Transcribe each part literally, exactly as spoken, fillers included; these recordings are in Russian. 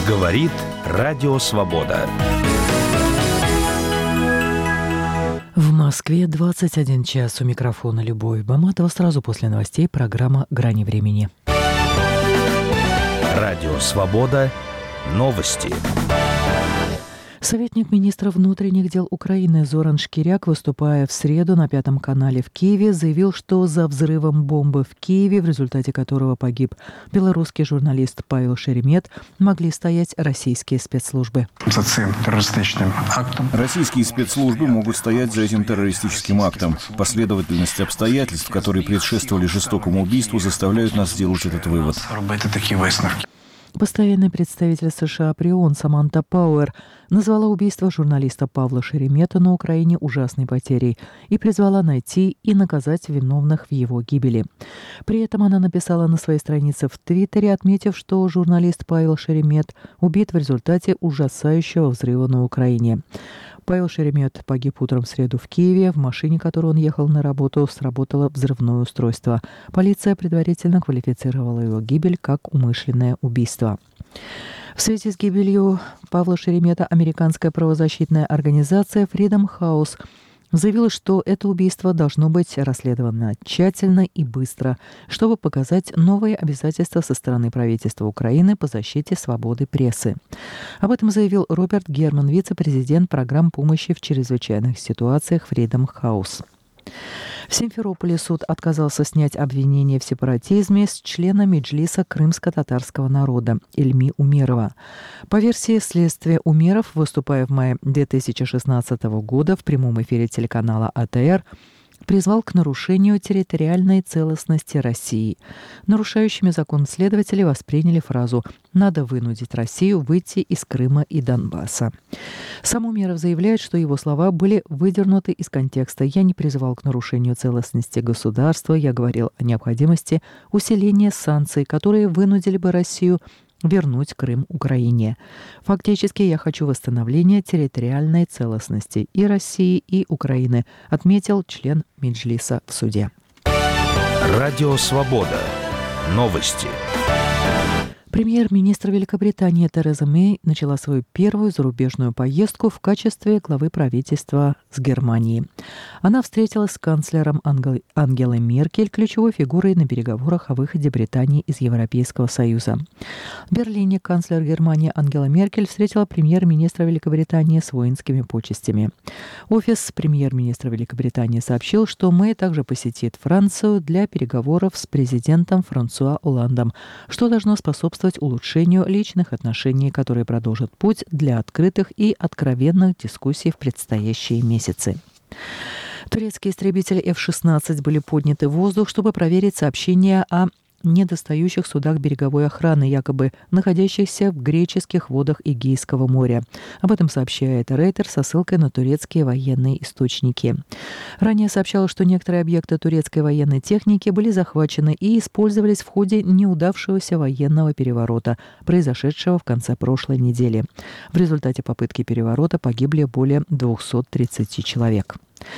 Говорит Радио Свобода. В Москве двадцать один час. У микрофона Любовь Баматова. Сразу после новостей программа «Грани времени». Радио Свобода. Новости. Советник министра внутренних дел Украины Зоран Шкиряк, выступая в среду на Пятом канале в Киеве, заявил, что за взрывом бомбы в Киеве, в результате которого погиб белорусский журналист Павел Шеремет, могли стоять российские спецслужбы. За этим террористическим актом. Российские спецслужбы могут стоять за этим террористическим актом. Последовательность обстоятельств, которые предшествовали жестокому убийству, заставляют нас сделать этот вывод. Постоянный представитель США при ООН Саманта Пауэр назвала убийство журналиста Павла Шеремета на Украине ужасной потерей и призвала найти и наказать виновных в его гибели. При этом она написала на своей странице в Твиттере, отметив, что журналист Павел Шеремет убит в результате ужасающего взрыва на Украине. Павел Шеремет погиб утром в среду в Киеве. В машине, которой он ехал на работу, сработало взрывное устройство. Полиция предварительно квалифицировала его гибель как умышленное убийство. В связи с гибелью Павла Шеремета американская правозащитная организация Freedom House заявила, что это убийство должно быть расследовано тщательно и быстро, чтобы показать новые обязательства со стороны правительства Украины по защите свободы прессы. Об этом заявил Роберт Герман, вице-президент программ помощи в чрезвычайных ситуациях Freedom House. В Симферополе суд отказался снять обвинение в сепаратизме с члена Меджлиса крымско-татарского народа Ильми Умерова. По версии следствия, Умеров, выступая в мае две тысячи шестнадцатого года в прямом эфире телеканала А Тэ Эр, призвал к нарушению территориальной целостности России. Нарушающими закон следователи восприняли фразу «надо вынудить Россию выйти из Крыма и Донбасса». Сам Умеров заявляет, что его слова были выдернуты из контекста. «Я не призывал к нарушению целостности государства, я говорил о необходимости усиления санкций, которые вынудили бы Россию вернуть Крым Украине. Фактически я хочу восстановления территориальной целостности и России, и Украины», отметил член Меджлиса в суде. Радио Свобода. Новости. Премьер-министр Великобритании Тереза Мэй начала свою первую зарубежную поездку в качестве главы правительства с Германией. Она встретилась с канцлером Ангел... Ангелой Меркель, ключевой фигурой на переговорах о выходе Британии из Европейского Союза. В Берлине канцлер Германии Ангела Меркель встретила премьер-министра Великобритании с воинскими почестями. Офис премьер-министра Великобритании сообщил, что Мэй также посетит Францию для переговоров с президентом Франсуа Олландом, что должно способствовать улучшению личных отношений, которые продолжат путь для открытых и откровенных дискуссий в предстоящие месяцы. Турецкие истребители эф шестнадцать были подняты в воздух, чтобы проверить сообщения о недостающих судах береговой охраны, якобы находящихся в греческих водах Эгейского моря. Об этом сообщает Рейтер со ссылкой на турецкие военные источники. Ранее сообщалось, что некоторые объекты турецкой военной техники были захвачены и использовались в ходе неудавшегося военного переворота, произошедшего в конце прошлой недели. В результате попытки переворота погибли более двухсот тридцати человек.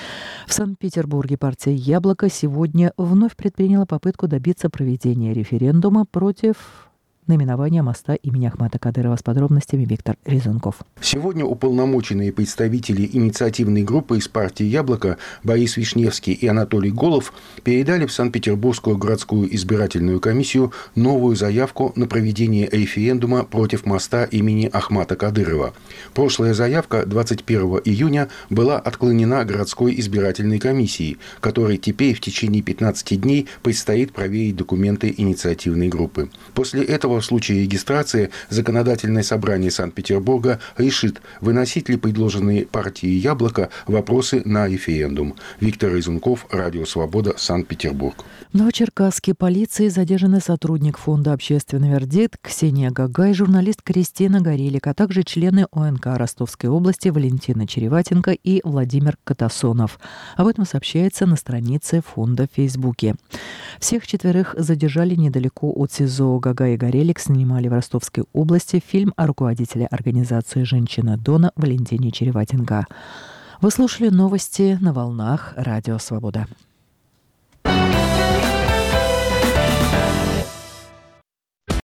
В Санкт-Петербурге партия «Яблоко» сегодня вновь предприняла попытку добиться проведения референдума против наименования моста имени Ахмата Кадырова. С подробностями Виктор Резунков. Сегодня уполномоченные представители инициативной группы из партии «Яблоко» Борис Вишневский и Анатолий Голов передали в Санкт-Петербургскую городскую избирательную комиссию новую заявку на проведение референдума против моста имени Ахмата Кадырова. Прошлая заявка двадцать первого июня была отклонена городской избирательной комиссией, которой теперь в течение пятнадцати дней предстоит проверить документы инициативной группы. После этого в случае регистрации Законодательное собрание Санкт-Петербурга решит, выносить ли предложенные партией «Яблоко» вопросы на референдум. Виктор Резунков, Радио Свобода, Санкт-Петербург. В Новочеркасске полиции задержаны сотрудник фонда «Общественный вердикт» Ксения Гагай, журналист Кристина Горелик, а также члены О Н К Ростовской области Валентина Череватенко и Владимир Катасонов. Об этом сообщается на странице фонда в Фейсбуке. Всех четверых задержали недалеко от СИЗО. Гагай и Горелик снимали в Ростовской области фильм о руководителе организации «Женщина Дона» Валентине Череватенко. Вы слушали новости на волнах Радио Свобода.